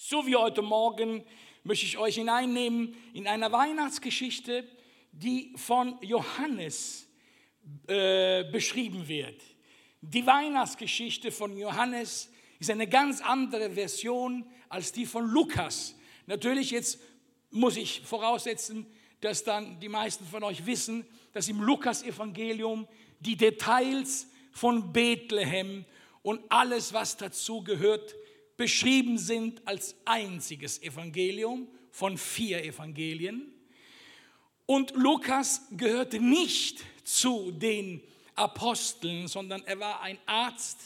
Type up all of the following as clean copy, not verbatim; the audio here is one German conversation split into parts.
So wie heute Morgen möchte ich euch hineinnehmen in eine Weihnachtsgeschichte, die von Johannes beschrieben wird. Die Weihnachtsgeschichte von Johannes ist eine ganz andere Version als die von Lukas. Natürlich, jetzt muss ich voraussetzen, dass dann die meisten von euch wissen, dass im Lukas-Evangelium die Details von Bethlehem und alles, was dazu gehört, beschrieben sind als einziges Evangelium von 4 Evangelien. Und Lukas gehörte nicht zu den Aposteln, sondern er war ein Arzt.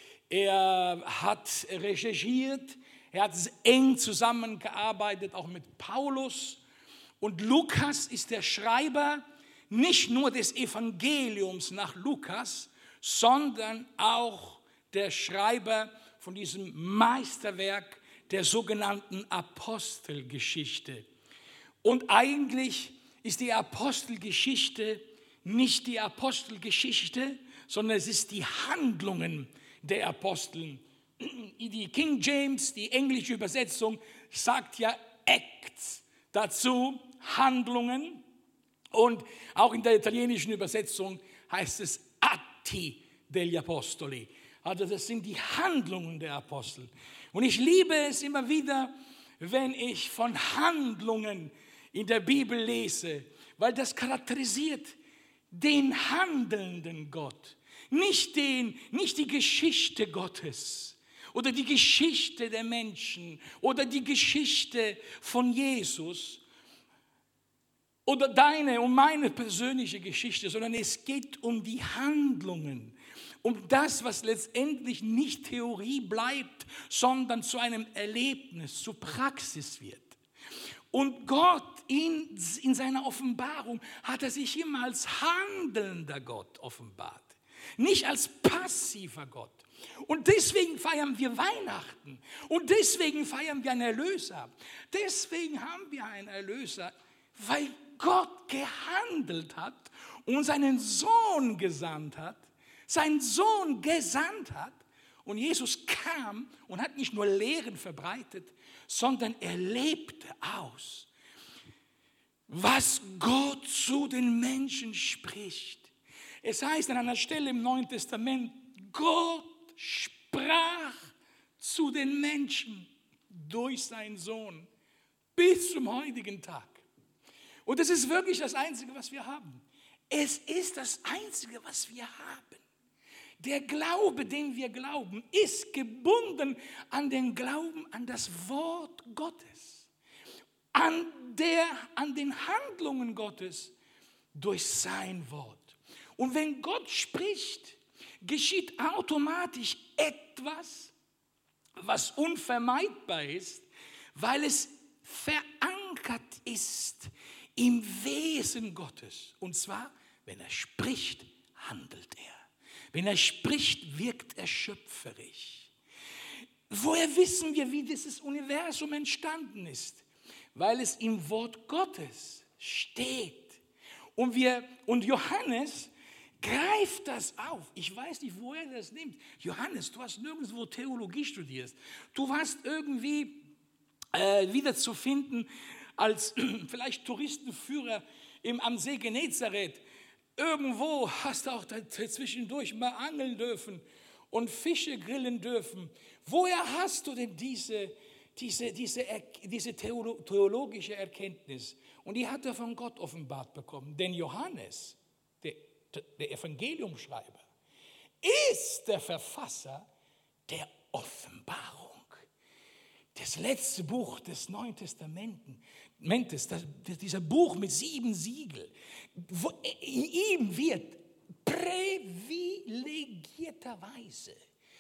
Er hat recherchiert, er hat eng zusammengearbeitet, auch mit Paulus. Und Lukas ist der Schreiber nicht nur des Evangeliums nach Lukas, sondern auch der Schreiber von diesem Meisterwerk der sogenannten Apostelgeschichte. Und eigentlich ist die Apostelgeschichte nicht die Apostelgeschichte, sondern es ist die Handlungen der Apostel. Die King James, die englische Übersetzung, sagt ja Acts, dazu Handlungen. Und auch in der italienischen Übersetzung heißt es Atti degli Apostoli. Also das sind die Handlungen der Apostel. Und ich liebe es immer wieder, wenn ich von Handlungen in der Bibel lese, weil das charakterisiert den handelnden Gott, nicht die Geschichte Gottes oder die Geschichte der Menschen oder die Geschichte von Jesus oder deine und meine persönliche Geschichte, sondern es geht um die Handlungen, um das, was letztendlich nicht Theorie bleibt, sondern zu einem Erlebnis, zu Praxis wird. Und Gott in seiner Offenbarung hat er sich immer als handelnder Gott offenbart, nicht als passiver Gott. Und deswegen feiern wir Weihnachten und deswegen feiern wir einen Erlöser. Deswegen haben wir einen Erlöser, weil Gott gehandelt hat und seinen Sohn gesandt hat, und Jesus kam und hat nicht nur Lehren verbreitet, sondern er lebte aus, was Gott zu den Menschen spricht. Es heißt an einer Stelle im Neuen Testament, Gott sprach zu den Menschen durch seinen Sohn bis zum heutigen Tag. Und das ist wirklich das Einzige, was wir haben. Es ist das Einzige, was wir haben. Der Glaube, den wir glauben, ist gebunden an den Glauben an das Wort Gottes, an den Handlungen Gottes durch sein Wort. Und wenn Gott spricht, geschieht automatisch etwas, was unvermeidbar ist, weil es verankert ist im Wesen Gottes. Und zwar, wenn er spricht, handelt er. Wenn er spricht, wirkt er schöpferisch. Woher wissen wir, wie dieses Universum entstanden ist? Weil es im Wort Gottes steht. Und Johannes greift das auf. Ich weiß nicht, woher er das nimmt. Johannes, du hast nirgendwo Theologie studiert. Du warst irgendwie wieder zu finden als vielleicht Touristenführer am See Genezareth. Irgendwo hast du auch zwischendurch mal angeln dürfen und Fische grillen dürfen. Woher hast du denn diese theologische Erkenntnis? Und die hat er von Gott offenbart bekommen. Denn Johannes, der Evangeliumschreiber, ist der Verfasser der Offenbarung. Das letzte Buch des Neuen Testamentes, dieser Buch mit 7 Siegeln, in ihm wird privilegierterweise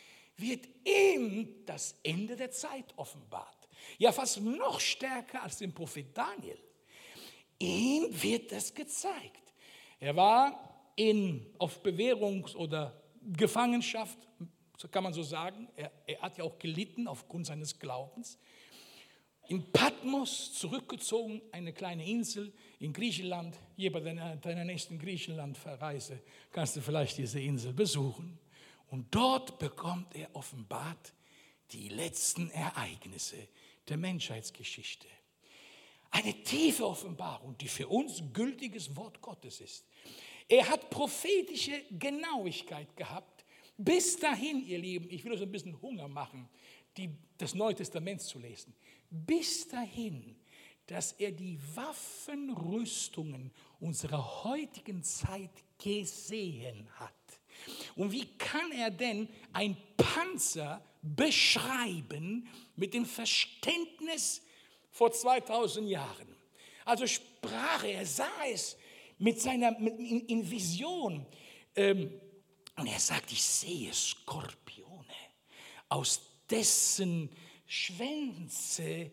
ihm das Ende der Zeit offenbart. Ja, fast noch stärker als dem Prophet Daniel. Ihm wird das gezeigt. Er war auf Bewährungs- oder Gefangenschaft, so kann man so sagen. Er hat ja auch gelitten aufgrund seines Glaubens. In Patmos zurückgezogen, eine kleine Insel in Griechenland. Hier bei deiner nächsten Griechenland-Reise kannst du vielleicht diese Insel besuchen. Und dort bekommt er offenbart die letzten Ereignisse, der Menschheitsgeschichte. Eine tiefe Offenbarung, die für uns gültiges Wort Gottes ist. Er hat prophetische Genauigkeit gehabt. Bis dahin, ihr Lieben, ich will euch ein bisschen Hunger machen, das Neue Testament zu lesen. Bis dahin, dass er die Waffenrüstungen unserer heutigen Zeit gesehen hat. Und wie kann er denn ein Panzer beschreiben mit dem Verständnis vor 2000 Jahren? Also sprach er sah es in Vision. Und er sagt, ich sehe Skorpione, aus dessen Schwänze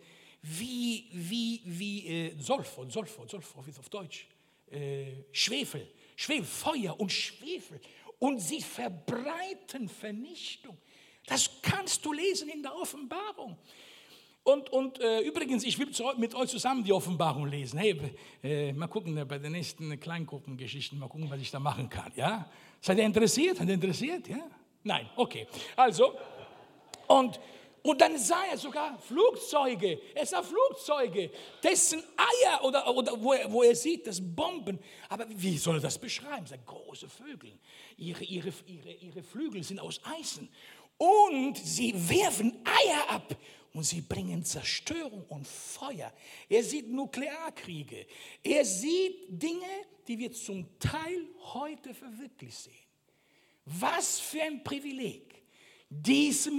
wie Sulfur, wie ist auf Deutsch? Schwefel, Feuer und Schwefel. Und sie verbreiten Vernichtung. Das kannst du lesen in der Offenbarung. Und übrigens, ich will mit euch zusammen die Offenbarung lesen. Hey, mal gucken bei den nächsten Kleingruppengeschichten, mal gucken, was ich da machen kann. Ja? Seid ihr interessiert? Ja? Nein, okay. Also, und dann sah er sogar Flugzeuge. Er sah Flugzeuge, dessen Eier oder wo er sieht, das Bomben. Aber wie soll er das beschreiben? Er sagt, große Vögel. Ihre Flügel sind aus Eisen. Und sie werfen Eier ab. Und sie bringen Zerstörung und Feuer. Er sieht Nuklearkriege. Er sieht Dinge, die wir zum Teil heute verwirklicht sehen. Was für ein Privileg diesem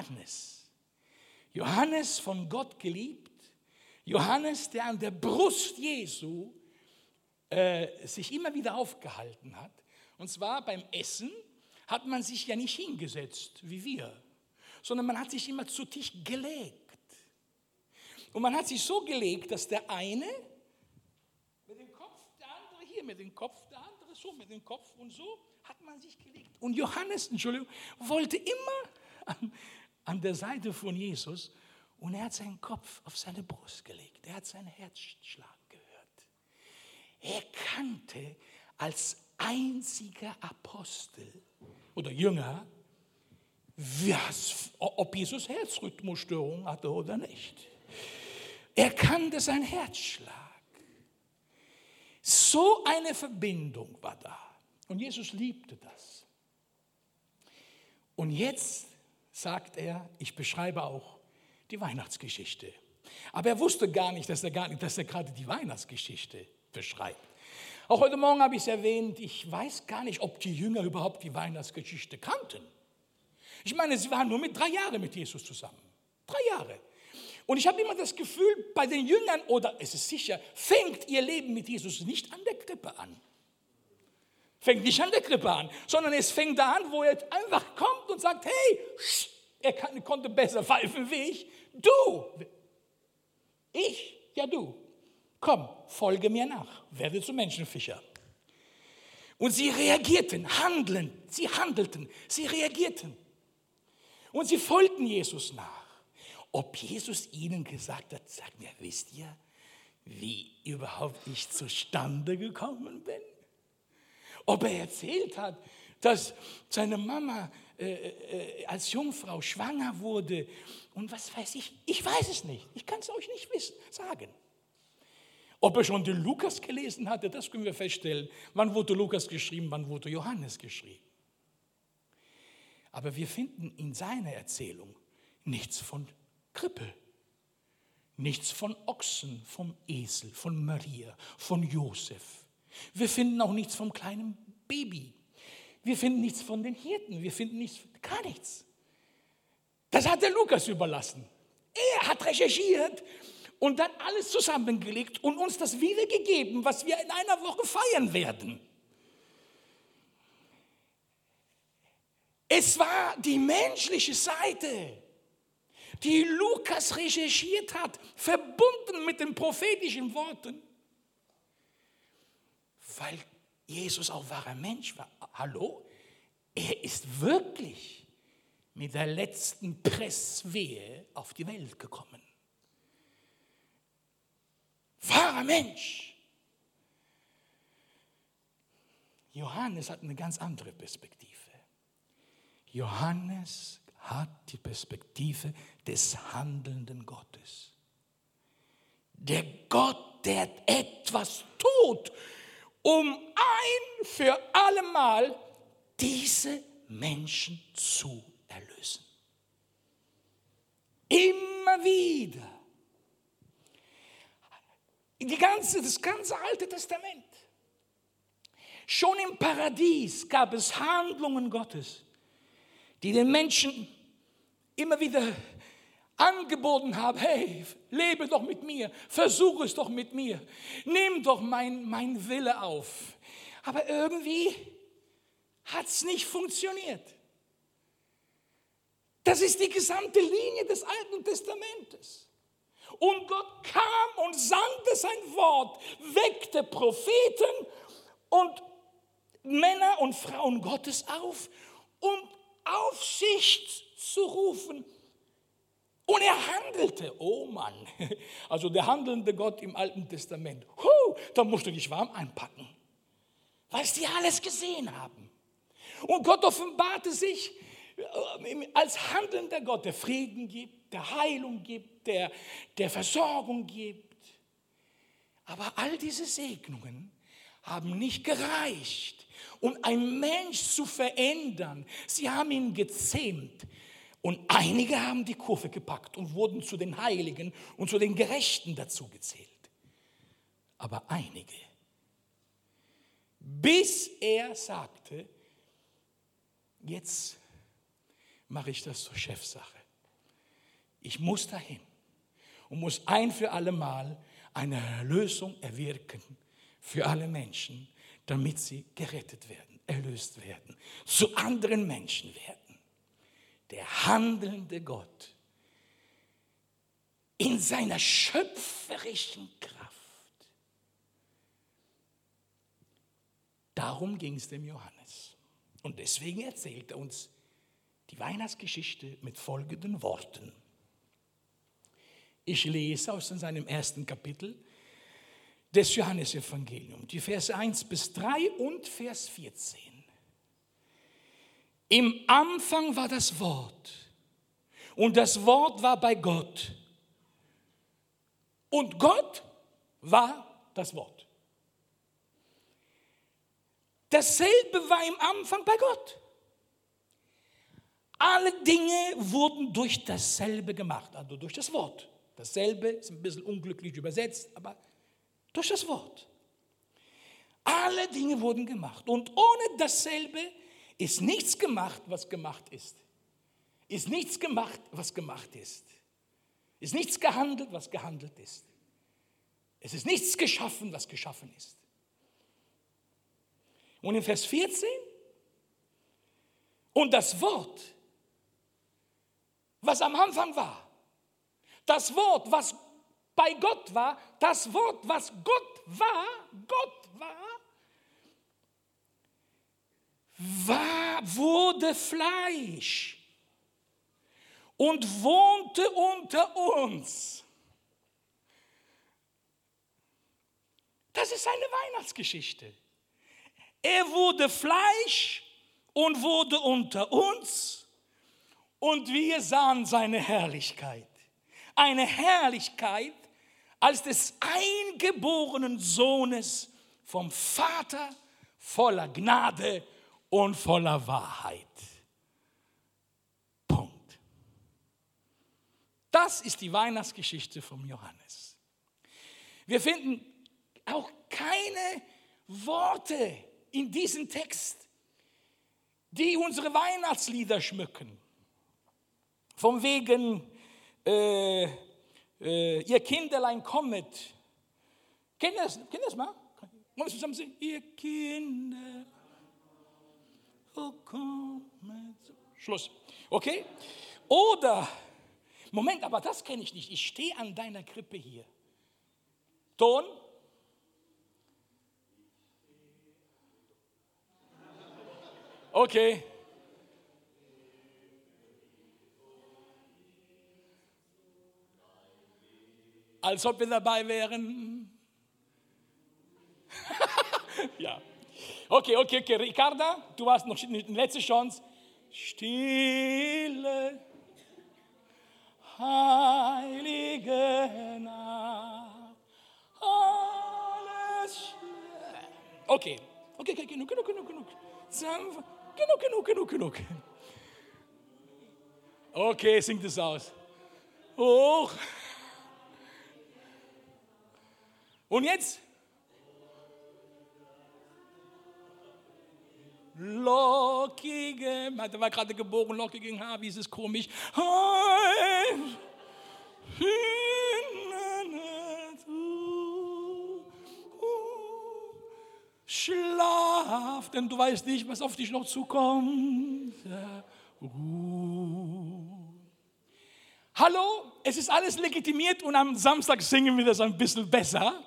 Johannes von Gott geliebt, Johannes, der an der Brust Jesu sich immer wieder aufgehalten hat. Und zwar beim Essen hat man sich ja nicht hingesetzt wie wir, sondern man hat sich immer zu Tisch gelegt. Und man hat sich so gelegt, dass der eine mit dem Kopf, der andere hier mit dem Kopf, der andere so mit dem Kopf und so hat man sich gelegt. Und Johannes, wollte immer an der Seite von Jesus und er hat seinen Kopf auf seine Brust gelegt. Er hat seinen Herzschlag gehört. Er kannte als einziger Apostel oder Jünger, ob Jesus Herzrhythmusstörungen hatte oder nicht. Er kannte seinen Herzschlag. So eine Verbindung war da. Und Jesus liebte das. Und jetzt sagt er, ich beschreibe auch die Weihnachtsgeschichte. Aber er wusste gar nicht, dass er gerade die Weihnachtsgeschichte beschreibt. Auch heute Morgen habe ich es erwähnt, ich weiß gar nicht, ob die Jünger überhaupt die Weihnachtsgeschichte kannten. Ich meine, sie waren nur 3 Jahre mit Jesus zusammen. 3 Jahre. Und ich habe immer das Gefühl, bei den Jüngern, oder es ist sicher, fängt ihr Leben mit Jesus nicht an der Krippe an. Fängt nicht an der Krippe an, sondern es fängt da an, wo er einfach kommt und sagt, hey, er konnte besser pfeifen wie ich. Du, komm, folge mir nach, werde zum Menschenfischer. Und sie reagierten, sie handelten, sie reagierten. Und sie folgten Jesus nach. Ob Jesus ihnen gesagt hat, sagt mir, wisst ihr, wie überhaupt ich zustande gekommen bin? Ob er erzählt hat, dass seine Mama als Jungfrau schwanger wurde und was weiß ich. Ich weiß es nicht. Ich kann es euch nicht sagen. Ob er schon den Lukas gelesen hatte, das können wir feststellen. Wann wurde Lukas geschrieben, wann wurde Johannes geschrieben? Aber wir finden in seiner Erzählung nichts von Krippe, nichts von Ochsen, vom Esel, von Maria, von Josef. Wir finden auch nichts vom kleinen Baby. Wir finden nichts von den Hirten. Wir finden gar nichts. Das hat der Lukas überlassen. Er hat recherchiert und dann alles zusammengelegt und uns das wiedergegeben, was wir in einer Woche feiern werden. Es war die menschliche Seite, die Lukas recherchiert hat, verbunden mit den prophetischen Worten. Weil Jesus auch wahrer Mensch war. Hallo? Er ist wirklich mit der letzten Presswehe auf die Welt gekommen. Wahrer Mensch. Johannes hat eine ganz andere Perspektive. Johannes hat die Perspektive des handelnden Gottes. Der Gott, der etwas tut, um ein für allemal diese Menschen zu erlösen. Immer wieder. Das ganze Alte Testament. Schon im Paradies gab es Handlungen Gottes, die den Menschen immer wieder angeboten haben, hey, lebe doch mit mir, versuche es doch mit mir, nimm doch mein Wille auf. Aber irgendwie hat es nicht funktioniert. Das ist die gesamte Linie des Alten Testamentes. Und Gott kam und sandte sein Wort, weckte Propheten und Männer und Frauen Gottes auf, um Aufsicht zu rufen. Und er handelte. Oh Mann, also der handelnde Gott im Alten Testament. Da musst du dich warm einpacken, was die alles gesehen haben. Und Gott offenbarte sich als handelnder Gott, der Frieden gibt, der Heilung gibt, der Versorgung gibt. Aber all diese Segnungen haben nicht gereicht, um einen Mensch zu verändern. Sie haben ihn gezähmt. Und einige haben die Kurve gepackt und wurden zu den Heiligen und zu den Gerechten dazu gezählt. Aber einige, bis er sagte, jetzt mache ich das zur Chefsache. Ich muss dahin und muss ein für alle Mal eine Erlösung erwirken für alle Menschen, damit sie gerettet werden, erlöst werden, zu anderen Menschen werden. Der handelnde Gott in seiner schöpferischen Kraft. Darum ging es dem Johannes. Und deswegen erzählt er uns die Weihnachtsgeschichte mit folgenden Worten. Ich lese aus seinem ersten Kapitel des Johannesevangeliums, die Verse 1-3 und Vers 14. Im Anfang war das Wort und das Wort war bei Gott und Gott war das Wort. Dasselbe war im Anfang bei Gott. Alle Dinge wurden durch dasselbe gemacht, also durch das Wort. Dasselbe ist ein bisschen unglücklich übersetzt, aber durch das Wort. Alle Dinge wurden gemacht und ohne dasselbe ist nichts gemacht, was gemacht ist. Ist nichts gemacht, was gemacht ist. Ist nichts gehandelt, was gehandelt ist. Es ist nichts geschaffen, was geschaffen ist. Und in Vers 14, und das Wort, was am Anfang war, das Wort, was bei Gott war, das Wort, was Gott war, wurde Fleisch und wohnte unter uns. Das ist eine Weihnachtsgeschichte. Er wurde Fleisch und wurde unter uns und wir sahen seine Herrlichkeit. Eine Herrlichkeit als des eingeborenen Sohnes vom Vater, voller Gnade und voller Wahrheit. Punkt. Das ist die Weihnachtsgeschichte vom Johannes. Wir finden auch keine Worte in diesem Text, die unsere Weihnachtslieder schmücken. Von wegen, ihr Kinderlein kommet. Kennt ihr das mal? Wollen wir zusammen singen? Ihr Kinder, oh kommet. Schluss. Okay? Oder, Moment, aber das kenne ich nicht. Ich stehe an deiner Krippe hier. Ton. Okay. Als ob wir dabei wären. Ja. Okay. Ricarda, du hast noch eine letzte Chance. Stille, heilige Nacht, alles. Okay, genug. Genug. Okay, singt es aus. Hoch. Und jetzt? Lockige, da war gerade geboren, lockigen Haar, wie ist es komisch. Schlaf, denn du weißt nicht, was auf dich noch zukommt. Hallo, es ist alles legitimiert und am Samstag singen wir das ein bisschen besser.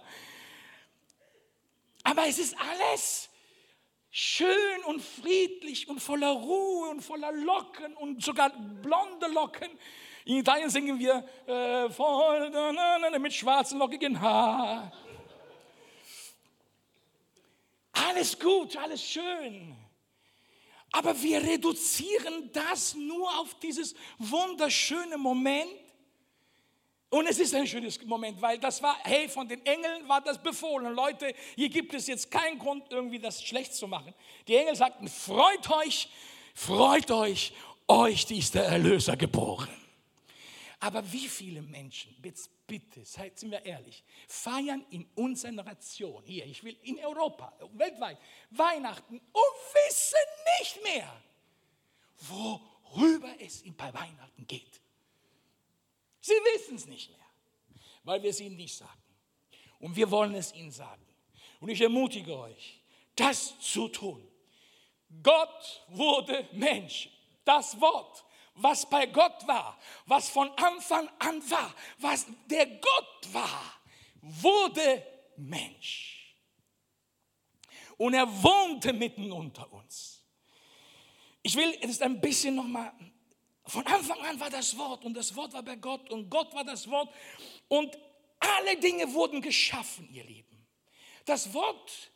Aber es ist alles schön und friedlich und voller Ruhe und voller Locken und sogar blonde Locken. In Italien singen wir mit schwarzen, lockigen Haaren. Alles gut, alles schön. Aber wir reduzieren das nur auf dieses wunderschöne Moment. Und es ist ein schönes Moment, weil das war, hey, von den Engeln war das befohlen. Leute, hier gibt es jetzt keinen Grund, irgendwie das schlecht zu machen. Die Engel sagten, freut euch, euch ist der Erlöser geboren. Aber wie viele Menschen, bitte, sind wir ehrlich, feiern in unserer Nation, hier, ich will in Europa, weltweit, Weihnachten und wissen nicht mehr, worüber es bei Weihnachten geht. Sie wissen es nicht mehr, weil wir es ihnen nicht sagen. Und wir wollen es ihnen sagen. Und ich ermutige euch, das zu tun. Gott wurde Mensch. Das Wort, was bei Gott war, was von Anfang an war, was der Gott war, wurde Mensch. Und er wohnte mitten unter uns. Ich will jetzt ein bisschen nochmal, von Anfang an war das Wort und das Wort war bei Gott und Gott war das Wort und alle Dinge wurden geschaffen, ihr Lieben. Das Wort,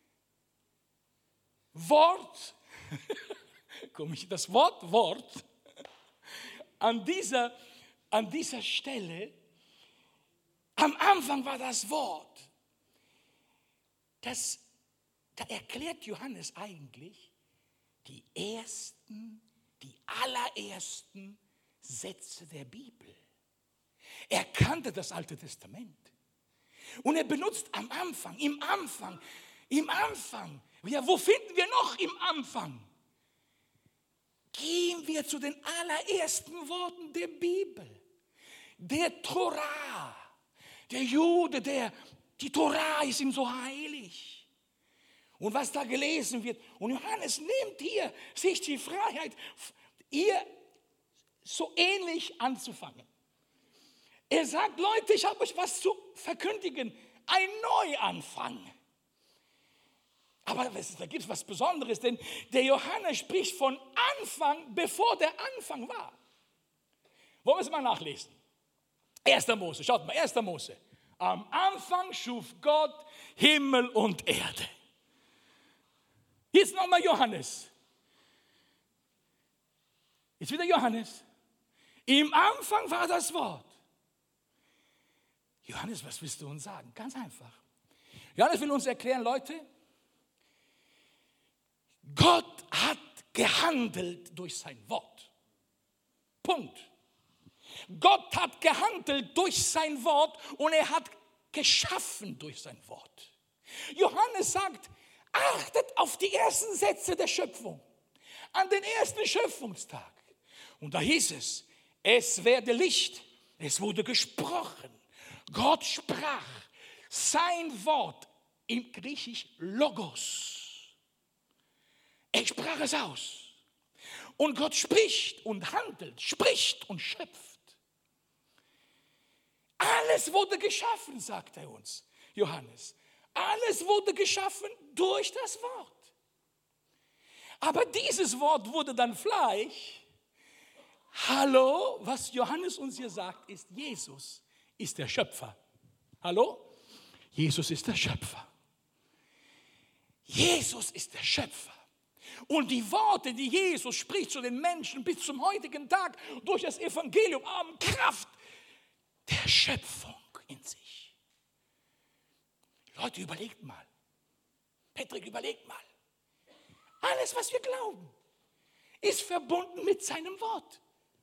das Wort, an dieser Stelle, am Anfang war das Wort. Da erklärt Johannes eigentlich die allerersten Sätze der Bibel. Er kannte das Alte Testament. Und er benutzt am Anfang, im Anfang. Ja, wo finden wir noch im Anfang? Gehen wir zu den allerersten Worten der Bibel. Der Torah. Der Jude, die Torah ist ihm so heilig. Und was da gelesen wird. Und Johannes nimmt hier sich die Freiheit, ihr so ähnlich anzufangen. Er sagt, Leute, ich habe euch was zu verkündigen. Ein Neuanfang. Aber da gibt es was Besonderes, denn der Johannes spricht von Anfang, bevor der Anfang war. Wollen wir es mal nachlesen? 1. Mose, schaut mal, 1. Mose. Am Anfang schuf Gott Himmel und Erde. Jetzt nochmal Johannes. Jetzt wieder Johannes. Im Anfang war das Wort. Johannes, was willst du uns sagen? Ganz einfach. Johannes will uns erklären, Leute, Gott hat gehandelt durch sein Wort. Punkt. Gott hat gehandelt durch sein Wort und er hat geschaffen durch sein Wort. Johannes sagt, achtet auf die ersten Sätze der Schöpfung, an den ersten Schöpfungstag. Und da hieß es werde Licht, es wurde gesprochen. Gott sprach sein Wort, im Griechisch Logos. Er sprach es aus. Und Gott spricht und handelt, spricht und schöpft. Alles wurde geschaffen, sagt er uns, Johannes. Alles wurde geschaffen durch das Wort. Aber dieses Wort wurde dann Fleisch. Hallo, was Johannes uns hier sagt, ist, Jesus ist der Schöpfer. Hallo? Jesus ist der Schöpfer. Jesus ist der Schöpfer. Und die Worte, die Jesus spricht zu den Menschen bis zum heutigen Tag durch das Evangelium, haben Kraft der Schöpfung in sich. Leute, überlegt mal. Patrick, überlegt mal. Alles, was wir glauben, ist verbunden mit seinem Wort.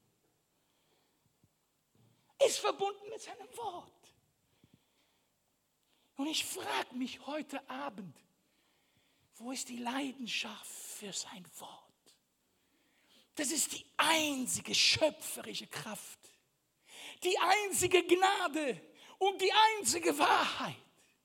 Ist verbunden mit seinem Wort. Und ich frage mich heute Abend, wo ist die Leidenschaft für sein Wort? Das ist die einzige schöpferische Kraft, die einzige Gnade und die einzige Wahrheit.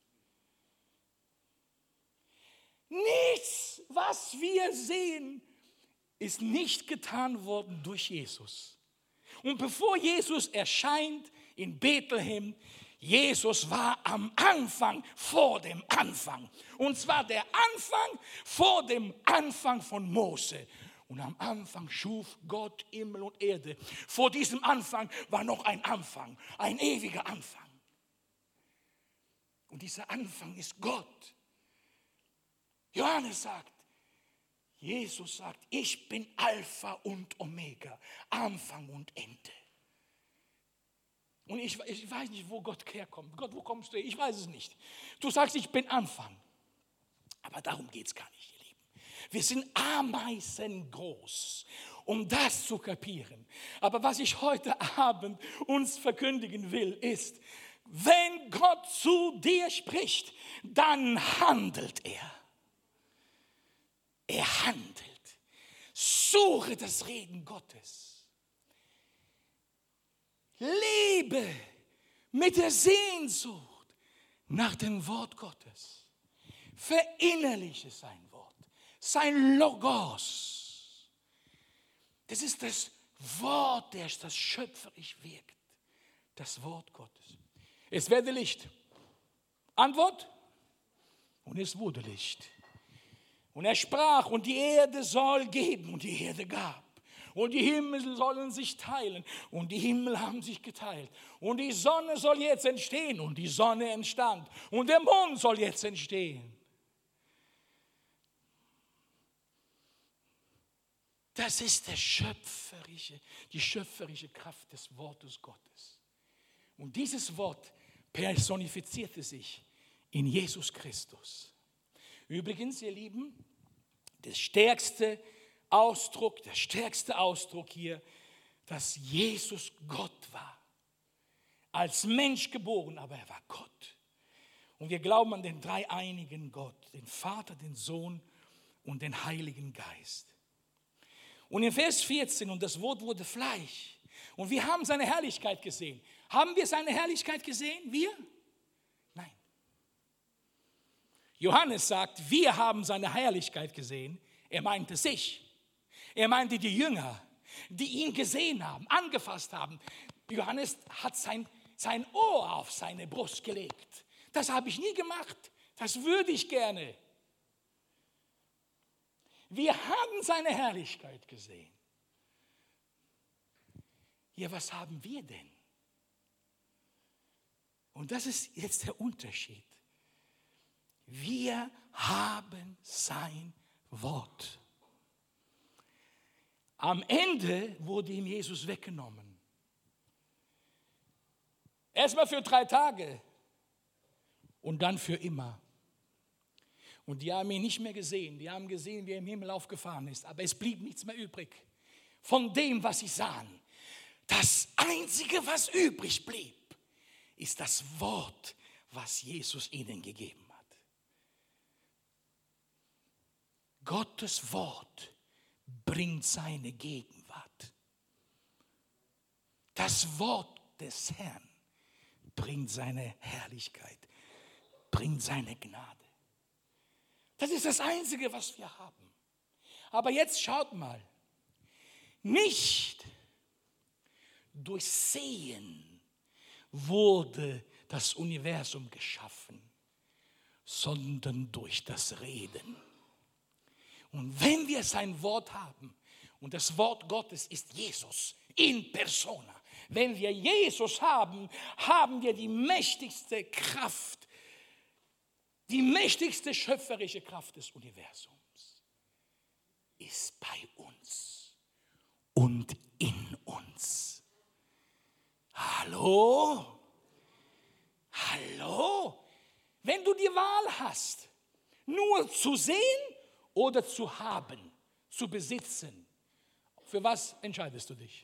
Nichts, was wir sehen, ist nicht getan worden durch Jesus. Und bevor Jesus erscheint in Bethlehem, Jesus war am Anfang vor dem Anfang. Und zwar der Anfang vor dem Anfang von Mose. Und am Anfang schuf Gott Himmel und Erde. Vor diesem Anfang war noch ein Anfang, ein ewiger Anfang. Und dieser Anfang ist Gott. Johannes sagt, Jesus sagt, ich bin Alpha und Omega, Anfang und Ende. Und ich weiß nicht, wo Gott herkommt. Gott, wo kommst du her? Ich weiß es nicht. Du sagst, ich bin Anfang. Aber darum geht es gar nicht, ihr Lieben. Wir sind ameisengroß, um das zu kapieren. Aber was ich heute Abend uns verkündigen will, ist, wenn Gott zu dir spricht, dann handelt er. Er handelt. Suche das Reden Gottes. Lebe mit der Sehnsucht nach dem Wort Gottes. Verinnerliche sein Wort, sein Logos. Das ist das Wort, das schöpferisch wirkt. Das Wort Gottes. Es werde Licht. Antwort? Und es wurde Licht. Und er sprach, und die Erde soll geben, und die Erde gab. Und die Himmel sollen sich teilen, und die Himmel haben sich geteilt. Und die Sonne soll jetzt entstehen, und die Sonne entstand. Und der Mond soll jetzt entstehen. Das ist die schöpferische Kraft des Wortes Gottes. Und dieses Wort personifizierte sich in Jesus Christus. Übrigens, ihr Lieben, der stärkste Ausdruck hier, dass Jesus Gott war. Als Mensch geboren, aber er war Gott. Und wir glauben an den dreieinigen Gott, den Vater, den Sohn und den Heiligen Geist. Und in Vers 14, und das Wort wurde Fleisch. Und wir haben seine Herrlichkeit gesehen. Haben wir seine Herrlichkeit gesehen? Wir? Nein. Johannes sagt, wir haben seine Herrlichkeit gesehen. Er meinte sich. Er meinte die Jünger, die ihn gesehen haben, angefasst haben. Johannes hat sein Ohr auf seine Brust gelegt. Das habe ich nie gemacht. Das würde ich gerne. Wir haben seine Herrlichkeit gesehen. Ja, was haben wir denn? Und das ist jetzt der Unterschied. Wir haben sein Wort. Am Ende wurde ihm Jesus weggenommen. Erstmal für 3 Tage und dann für immer. Und die haben ihn nicht mehr gesehen. Die haben gesehen, wie er im Himmel aufgefahren ist. Aber es blieb nichts mehr übrig von dem, was sie sahen. Das Einzige, was übrig blieb, ist das Wort, was Jesus ihnen gegeben hat. Gottes Wort bringt seine Gegenwart. Das Wort des Herrn bringt seine Herrlichkeit, bringt seine Gnade. Das ist das Einzige, was wir haben. Aber jetzt schaut mal. Nicht durch Sehen wurde das Universum geschaffen, sondern durch das Reden. Und wenn wir sein Wort haben, und das Wort Gottes ist Jesus in persona, wenn wir Jesus haben, haben wir die mächtigste Kraft, die mächtigste schöpferische Kraft des Universums. ist bei uns und in uns. Hallo? Hallo? Wenn du die Wahl hast, nur zu sehen oder zu haben, zu besitzen, für was entscheidest du dich?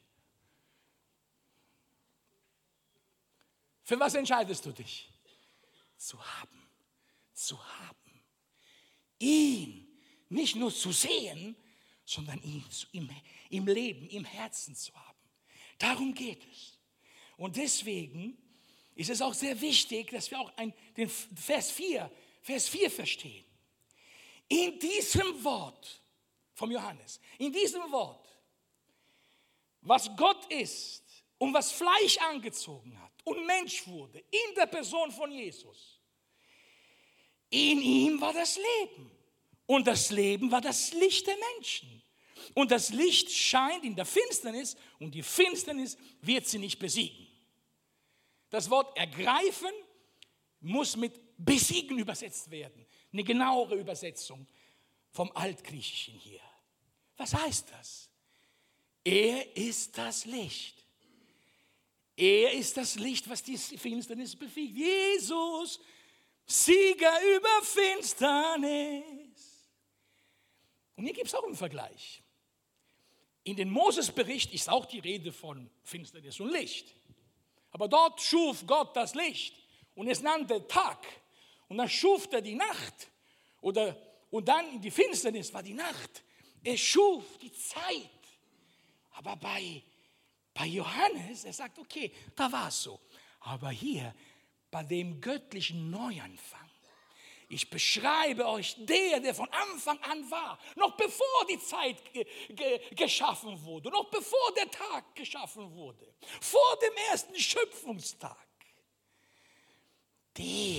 Für was entscheidest du dich? Zu haben, zu haben. Ihn nicht nur zu sehen, sondern ihn im Leben, im Herzen zu haben. Darum geht es. Und deswegen ist es auch sehr wichtig, dass wir auch den Vers 4 verstehen. In diesem Wort vom Johannes, in diesem Wort, was Gott ist und was Fleisch angezogen hat und Mensch wurde, in der Person von Jesus, in ihm war das Leben. Und das Leben war das Licht der Menschen. Und das Licht scheint in der Finsternis und die Finsternis wird sie nicht besiegen. Das Wort ergreifen muss mit besiegen übersetzt werden. Eine genauere Übersetzung vom Altgriechischen hier. Was heißt das? Er ist das Licht. Er ist das Licht, was die Finsternis besiegt. Jesus, Sieger über Finsternis. Und hier gibt es auch einen Vergleich. In den Moses-Bericht ist auch die Rede von Finsternis und Licht. Aber dort schuf Gott das Licht und es nannte Tag. Und dann schuf er die Nacht. Und dann die Finsternis war die Nacht. Er schuf die Zeit. Aber bei Johannes, er sagt, okay, da war es so. Aber hier, bei dem göttlichen Neuanfang, ich beschreibe euch der von Anfang an war, noch bevor die Zeit geschaffen wurde, noch bevor der Tag geschaffen wurde, vor dem ersten Schöpfungstag. Der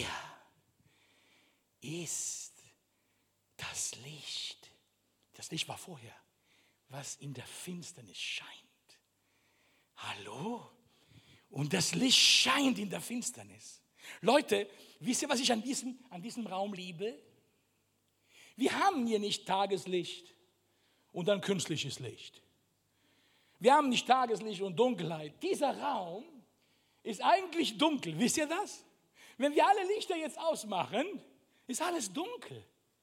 ist das Licht. Das Licht war vorher, was in der Finsternis scheint. Hallo? Und das Licht scheint in der Finsternis. Leute, wisst ihr, was ich an diesem Raum liebe? Wir haben hier nicht Tageslicht und dann künstliches Licht. Wir haben nicht Tageslicht und Dunkelheit. Dieser Raum ist eigentlich dunkel. Wisst ihr das? Wenn wir alle Lichter jetzt ausmachen, ist alles dunkel.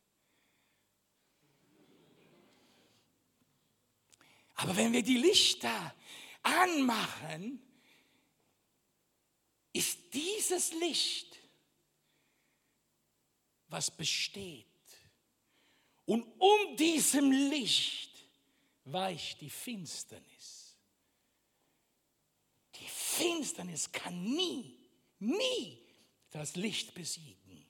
Aber wenn wir die Lichter anmachen, ist dieses Licht, was besteht. Und um diesem Licht weicht die Finsternis. Die Finsternis kann nie das Licht besiegen.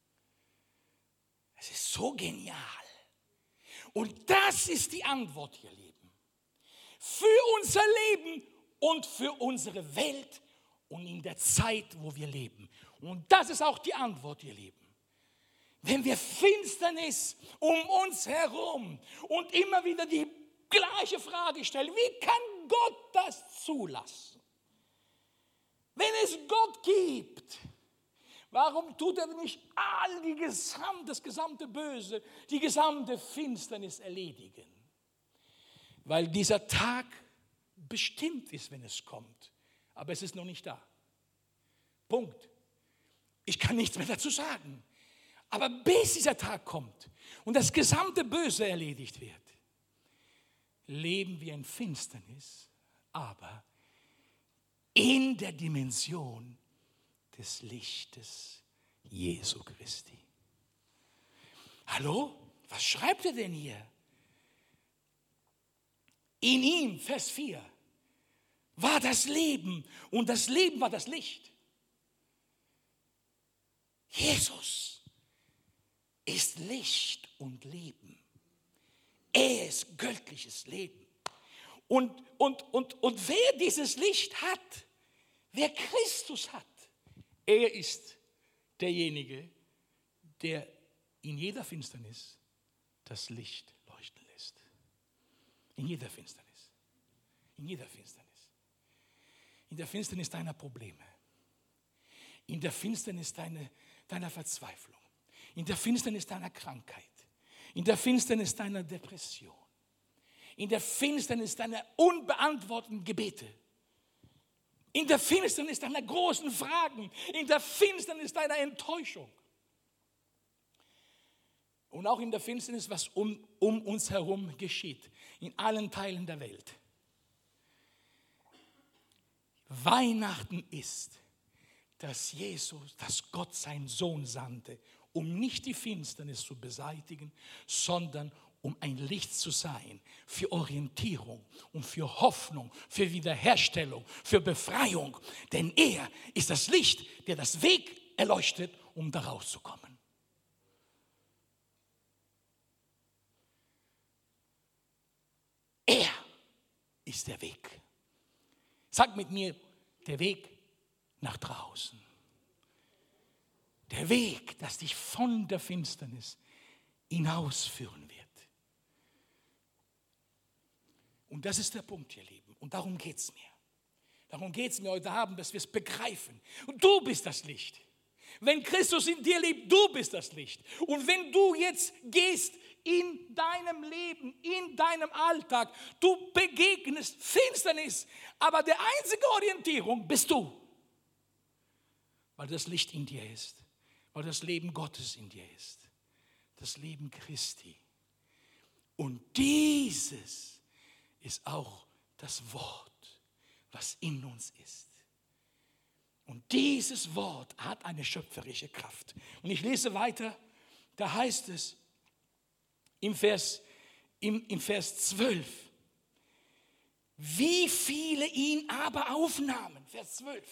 Es ist so genial. Und das ist die Antwort, ihr Lieben. Für unser Leben und für unsere Welt und in der Zeit, wo wir leben. Und das ist auch die Antwort, ihr Lieben. Wenn wir Finsternis um uns herum und immer wieder die gleiche Frage stellen, wie kann Gott das zulassen? Wenn es Gott gibt, warum tut er nicht das gesamte Böse, die gesamte Finsternis erledigen? Weil dieser Tag bestimmt ist, wenn es kommt. Aber es ist noch nicht da. Punkt. Ich kann nichts mehr dazu sagen. Aber bis dieser Tag kommt und das gesamte Böse erledigt wird, leben wir in Finsternis, aber in der Dimension des Lichtes Jesu Christi. Hallo? Was schreibt er denn hier? In ihm, Vers 4, war das Leben und das Leben war das Licht. Jesus ist Licht und Leben. Er ist göttliches Leben. Und wer dieses Licht hat, wer Christus hat, er ist derjenige, der in jeder Finsternis das Licht leuchten lässt. In jeder Finsternis. In jeder Finsternis. In der Finsternis deiner Probleme. In der Finsternis deiner Verzweiflung. In der Finsternis deiner Krankheit. In der Finsternis deiner Depression. in der Finsternis deiner unbeantworteten Gebete. In der Finsternis deiner großen Fragen. In der Finsternis deiner Enttäuschung. Und auch in der Finsternis, was um uns herum geschieht. In allen Teilen der Welt. Weihnachten ist, dass Gott seinen Sohn sandte, um nicht die Finsternis zu beseitigen, sondern um ein Licht zu sein für Orientierung und für Hoffnung, für Wiederherstellung, für Befreiung. Denn er ist das Licht, der das Weg erleuchtet, um da rauszukommen. Er ist der Weg. Sag mit mir, der Weg nach draußen. Der Weg, das dich von der Finsternis hinausführen wird. Und das ist der Punkt, ihr Lieben. Und darum geht es mir. Darum geht es mir heute Abend, dass wir es begreifen. Und du bist das Licht. Wenn Christus in dir lebt, du bist das Licht. Und wenn du jetzt gehst in deinem Leben, in deinem Alltag, du begegnest Finsternis, aber der einzige Orientierung bist du. Weil das Licht in dir ist, weil das Leben Gottes in dir ist, das Leben Christi. Und dieses ist auch das Wort, was in uns ist. Und dieses Wort hat eine schöpferische Kraft. Und ich lese weiter, da heißt es im Vers 12, wie viele ihn aber aufnahmen, Vers 12,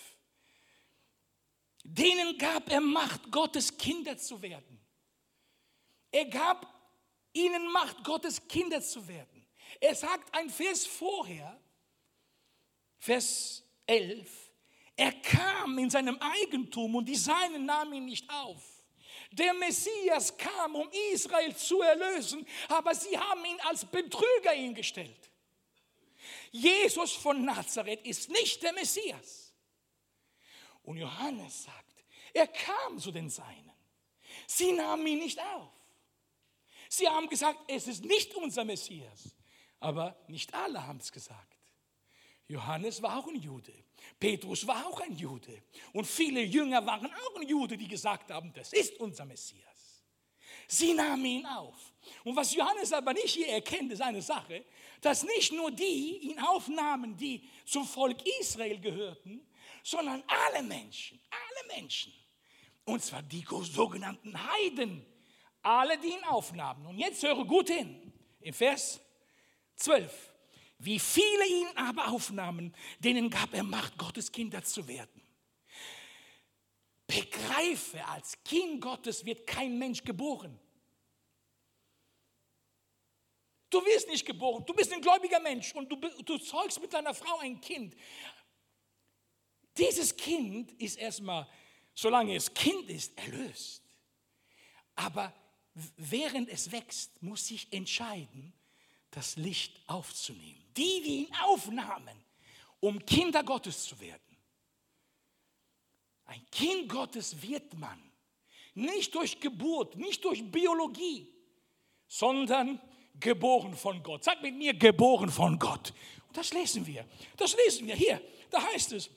denen gab er Macht, Gottes Kinder zu werden. Er gab ihnen Macht, Gottes Kinder zu werden. Er sagt ein Vers vorher, Vers 11, er kam in seinem Eigentum und die Seinen nahmen ihn nicht auf. Der Messias kam, um Israel zu erlösen, aber sie haben ihn als Betrüger hingestellt. Jesus von Nazareth ist nicht der Messias. Und Johannes sagt, er kam zu den Seinen. Sie nahmen ihn nicht auf. Sie haben gesagt, es ist nicht unser Messias. Aber nicht alle haben es gesagt. Johannes war auch ein Jude. Petrus war auch ein Jude. Und viele Jünger waren auch ein Jude, die gesagt haben, das ist unser Messias. Sie nahmen ihn auf. Und was Johannes aber nicht hier erkennt, ist eine Sache, dass nicht nur die ihn aufnahmen, die zum Volk Israel gehörten, sondern alle Menschen. Und zwar die sogenannten Heiden. Alle, die ihn aufnahmen. Und jetzt höre gut hin. Im Vers 12. Wie viele ihn aber aufnahmen, denen gab er Macht, Gottes Kinder zu werden. Begreife, als Kind Gottes wird kein Mensch geboren. Du wirst nicht geboren, du bist ein gläubiger Mensch und du zeugst mit deiner Frau ein Kind. Dieses Kind ist erstmal, solange es Kind ist, erlöst. Aber während es wächst, muss sich entscheiden, das Licht aufzunehmen. Die ihn aufnahmen, um Kinder Gottes zu werden. Ein Kind Gottes wird man nicht durch Geburt, nicht durch Biologie, sondern geboren von Gott. Sag mit mir, geboren von Gott. Und das lesen wir. Hier, da heißt es,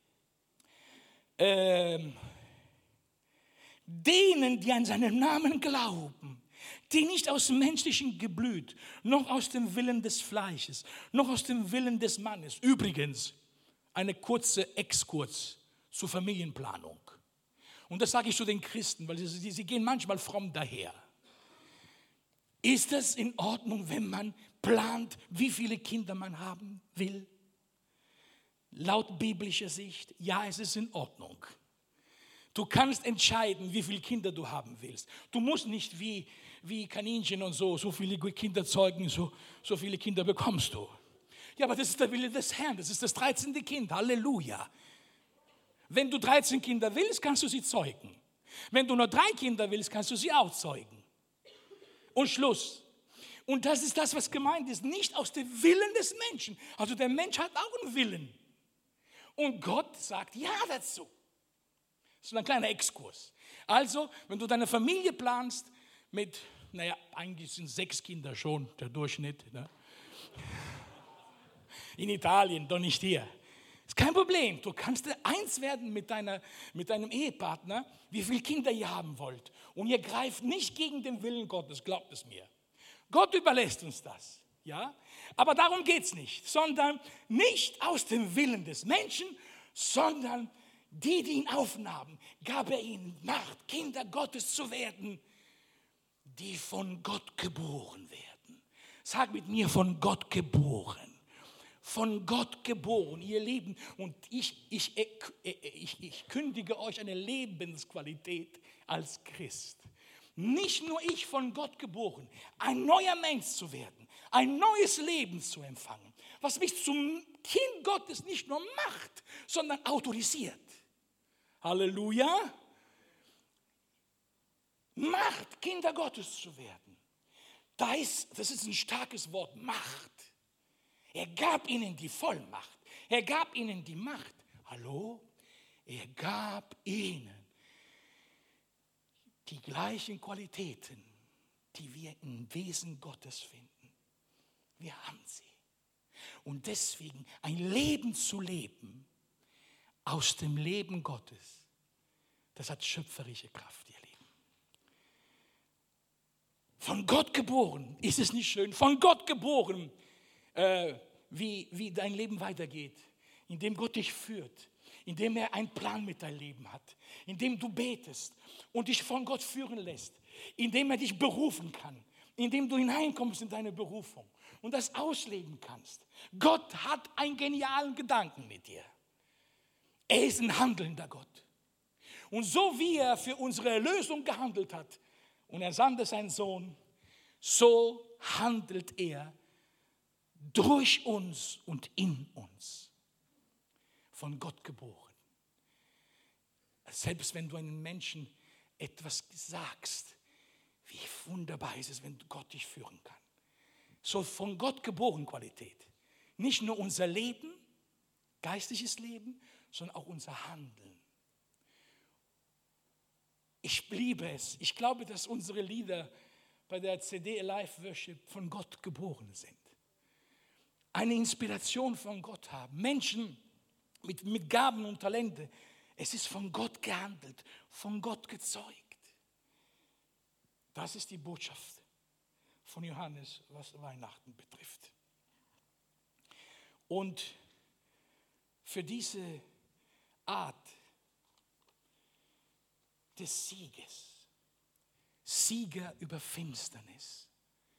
denen, die an seinen Namen glauben, die nicht aus menschlichem Geblüt, noch aus dem Willen des Fleisches, noch aus dem Willen des Mannes. Übrigens, eine kurze Exkurs zur Familienplanung. Und das sage ich zu den Christen, weil sie gehen manchmal fromm daher. Ist es in Ordnung, wenn man plant, wie viele Kinder man haben will? Laut biblischer Sicht, ja, es ist in Ordnung. Du kannst entscheiden, wie viele Kinder du haben willst. Du musst nicht wie Kaninchen und so viele Kinder zeugen, so viele Kinder bekommst du. Ja, aber das ist der Wille des Herrn, das ist das 13. Kind, Halleluja. Wenn du 13 Kinder willst, kannst du sie zeugen. Wenn du nur 3 Kinder willst, kannst du sie auch zeugen. Und Schluss. Und das ist das, was gemeint ist, nicht aus dem Willen des Menschen. Also der Mensch hat auch einen Willen. Und Gott sagt ja dazu. Das ist ein kleiner Exkurs. Also, wenn du deine Familie planst mit, eigentlich sind 6 Kinder schon der Durchschnitt, ne? In Italien, doch nicht hier. Ist kein Problem. Du kannst eins werden mit deinem Ehepartner, wie viele Kinder ihr haben wollt. Und ihr greift nicht gegen den Willen Gottes, glaubt es mir. Gott überlässt uns das. Ja? Aber darum geht es nicht, sondern nicht aus dem Willen des Menschen, sondern die ihn aufnahmen, gab er ihnen Macht, Kinder Gottes zu werden, die von Gott geboren werden. Sag mit mir, von Gott geboren. Von Gott geboren, ihr Lieben. Und ich kündige euch eine Lebensqualität als Christ. Nicht nur ich von Gott geboren, ein neuer Mensch zu werden, ein neues Leben zu empfangen, was mich zum Kind Gottes nicht nur macht, sondern autorisiert. Halleluja. Macht, Kinder Gottes zu werden. Das ist ein starkes Wort, Macht. Er gab ihnen die Vollmacht. Er gab ihnen die Macht. Hallo? Er gab ihnen die gleichen Qualitäten, die wir im Wesen Gottes finden. Wir haben sie. Und deswegen ein Leben zu leben aus dem Leben Gottes, das hat schöpferische Kraft, ihr Lieben. Von Gott geboren, ist es nicht schön? Von Gott geboren, wie dein Leben weitergeht, indem Gott dich führt, indem er einen Plan mit deinem Leben hat, indem du betest und dich von Gott führen lässt, indem er dich berufen kann, indem du hineinkommst in deine Berufung und das ausleben kannst. Gott hat einen genialen Gedanken mit dir. Er ist ein handelnder Gott. Und so wie er für unsere Erlösung gehandelt hat und er sandte seinen Sohn, so handelt er durch uns und in uns. Von Gott geboren. Selbst wenn du einem Menschen etwas sagst, wie wunderbar ist es, wenn Gott dich führen kann. So von Gott geboren Qualität. Nicht nur unser Leben, geistliches Leben, sondern auch unser Handeln. Ich liebe es. Ich glaube, dass unsere Lieder bei der CD Alive Worship von Gott geboren sind. Eine Inspiration von Gott haben. Menschen mit Gaben und Talente. Es ist von Gott gehandelt, von Gott gezeugt. Das ist die Botschaft von Johannes, was Weihnachten betrifft. Und für diese Art des Sieges, Sieger über Finsternis,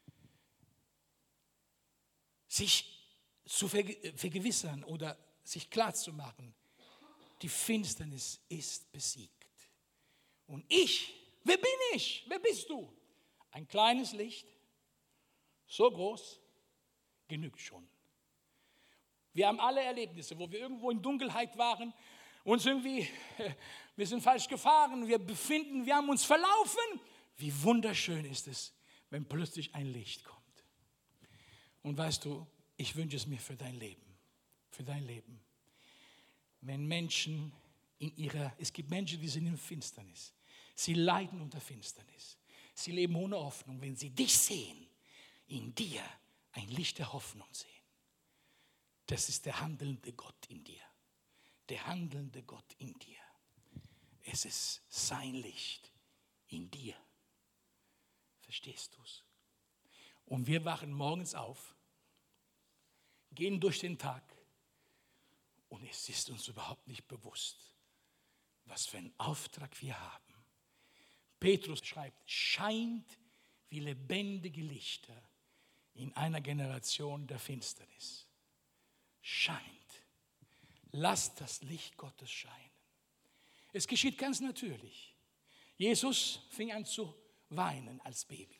sich zu vergewissern oder sich klarzumachen, die Finsternis ist besiegt. Und ich, wer bin ich? Wer bist du? Ein kleines Licht, so groß, genügt schon. Wir haben alle Erlebnisse, wo wir irgendwo in Dunkelheit waren, uns irgendwie, wir sind falsch gefahren, wir haben uns verlaufen. Wie wunderschön ist es, wenn plötzlich ein Licht kommt. Und weißt du, ich wünsche es mir für dein Leben. Wenn Menschen es gibt Menschen, die sind in Finsternis. Sie leiden unter Finsternis. Sie leben ohne Hoffnung. Wenn sie dich sehen, in dir ein Licht der Hoffnung sehen. Das ist der handelnde Gott in dir. Der handelnde Gott in dir. Es ist sein Licht in dir. Verstehst du es? Und wir wachen morgens auf, gehen durch den Tag und es ist uns überhaupt nicht bewusst, was für einen Auftrag wir haben. Petrus schreibt, scheint wie lebendige Lichter in einer Generation der Finsternis. Scheint. Lasst das Licht Gottes scheinen. Es geschieht ganz natürlich. Jesus fing an zu weinen als Baby.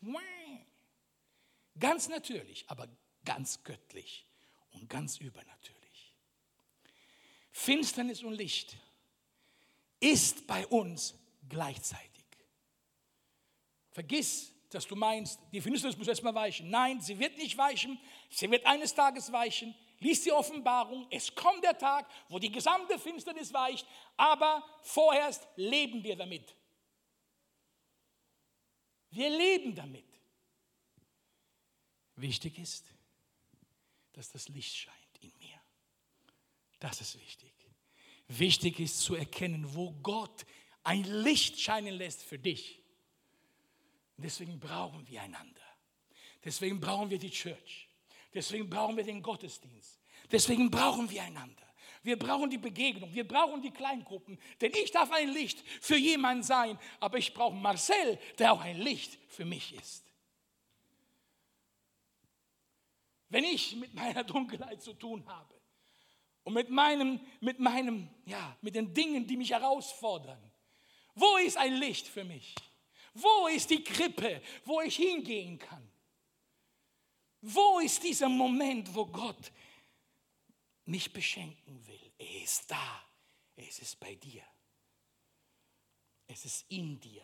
Ganz natürlich, aber ganz göttlich und ganz übernatürlich. Finsternis und Licht ist bei uns gleichzeitig. Vergiss, dass du meinst, die Finsternis muss erstmal weichen. Nein, sie wird nicht weichen. Sie wird eines Tages weichen. Lies die Offenbarung. Es kommt der Tag, wo die gesamte Finsternis weicht. Aber vorerst leben wir damit. Wir leben damit. Wichtig ist, dass das Licht scheint in mir. Das ist wichtig. Wichtig ist zu erkennen, wo Gott ein Licht scheinen lässt für dich. Deswegen brauchen wir einander. Deswegen brauchen wir die Church. Deswegen brauchen wir den Gottesdienst. Deswegen brauchen wir einander. Wir brauchen die Begegnung. Wir brauchen die Kleingruppen. Denn ich darf ein Licht für jemanden sein. Aber ich brauche Marcel, der auch ein Licht für mich ist. Wenn ich mit meiner Dunkelheit zu tun habe und mit den Dingen, die mich herausfordern, wo ist ein Licht für mich? Wo ist die Krippe, wo ich hingehen kann? Wo ist dieser Moment, wo Gott mich beschenken will? Er ist da. Es ist bei dir. Es ist in dir.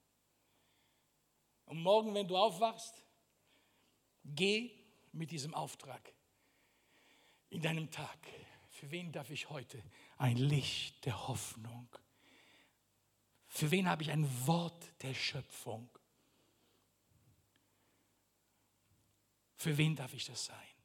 Und morgen, wenn du aufwachst, geh mit diesem Auftrag in deinem Tag. Für wen darf ich heute ein Licht der Hoffnung? Für wen habe ich ein Wort der Schöpfung? Für wen darf ich das sein?